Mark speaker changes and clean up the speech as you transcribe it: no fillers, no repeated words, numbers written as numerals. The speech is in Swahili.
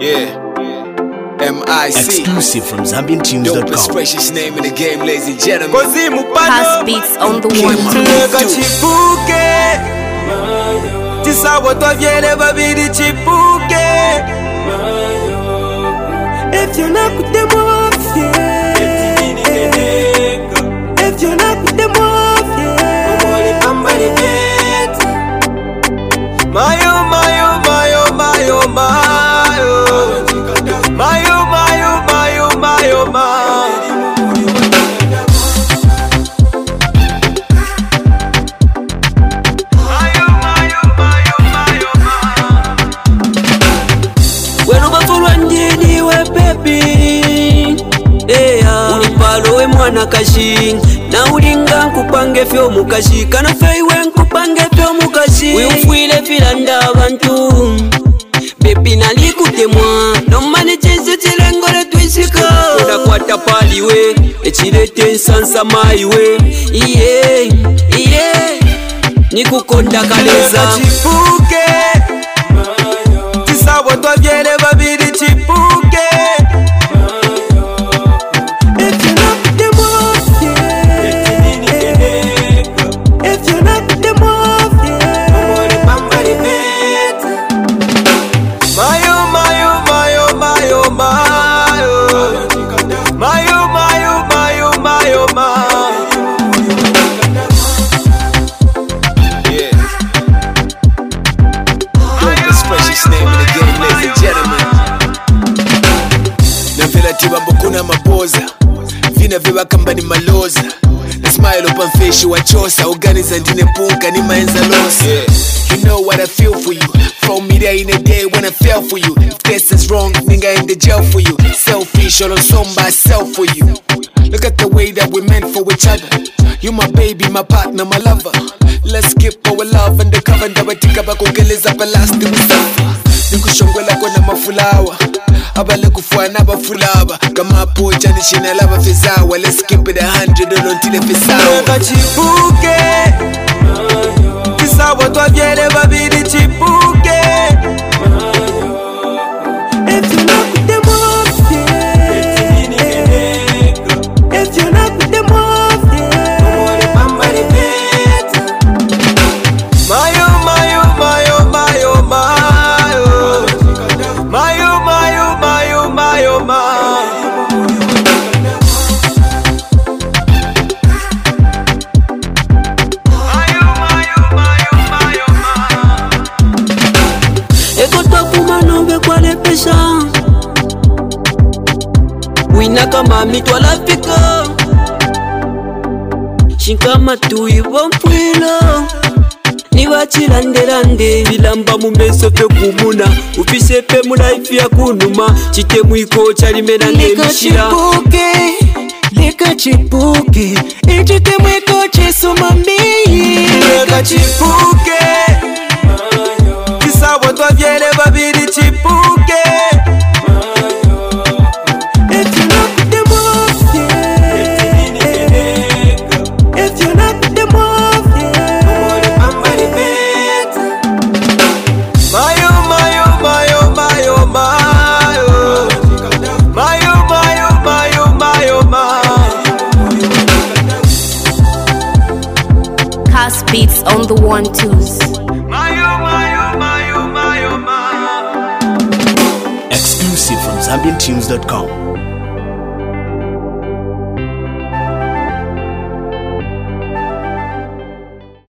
Speaker 1: Yeah. MIC.
Speaker 2: Exclusive from ZambianTunes.com.
Speaker 1: Dopest precious name in the game, ladies and gentlemen.
Speaker 3: Has beats on the one.
Speaker 4: Chipuke Tisabo twavyele babiri chipuke Evyona kutemofye Evyona kutemofye Omole pambali bete Mayo mayo mayo mayo mayo Mayo mayo mayo mayo mayo Ulipalo we mwana kashi na ulinga nkupange fyo mukashi kana feiwe nkupange fyo mukashi wifwile filanda abantu bebi nalikutemwa nomani chinsi chilengole twisika unakwata paliwe echilete nsansa maiwe iye iye nikukonda kaleza chipuke tisabo twavyele babiri chipuke
Speaker 1: Kuna maboza vina viwa kamba ni maloza na smile open face wachosa organiza ndine punka ni maenza losa. You know what I feel for you from me there in a day when I fell for you. If this is wrong nigga in the jail for you. Selfish all on some by self for you. Look at the way that we meant for each other. You my baby, my partner, my lover. Let's skip our love and the cover ndabatika bakugeleza balasti musafa. Nikushongwela kwa na mafulawa abale kufuana abafulaba kama pocha nishina laba fezawa. Let's keep it 100 until it fezawa. Chipuke Tisabo twavyele babiri chipuke Evyona kutemofye Evyona kutemofye Omole pambali bete Mayo mayo mayo mayo mayo Mayo mayo mayo mayo mayo Wina kama mitwala fika Shinkama tuiwa mpwila Niwachilandelande Bilamba mumeso fe kumuna Ufise pe mulaifi ya kunuma Chite mwiko chalimena nemishira Leka chipuke Echite mwiko chesumambi Leka chipuke Kisabo twavyele babiri chipuke
Speaker 3: Has beats on the 1-2s.
Speaker 2: Exclusive from ZambianTunes.com.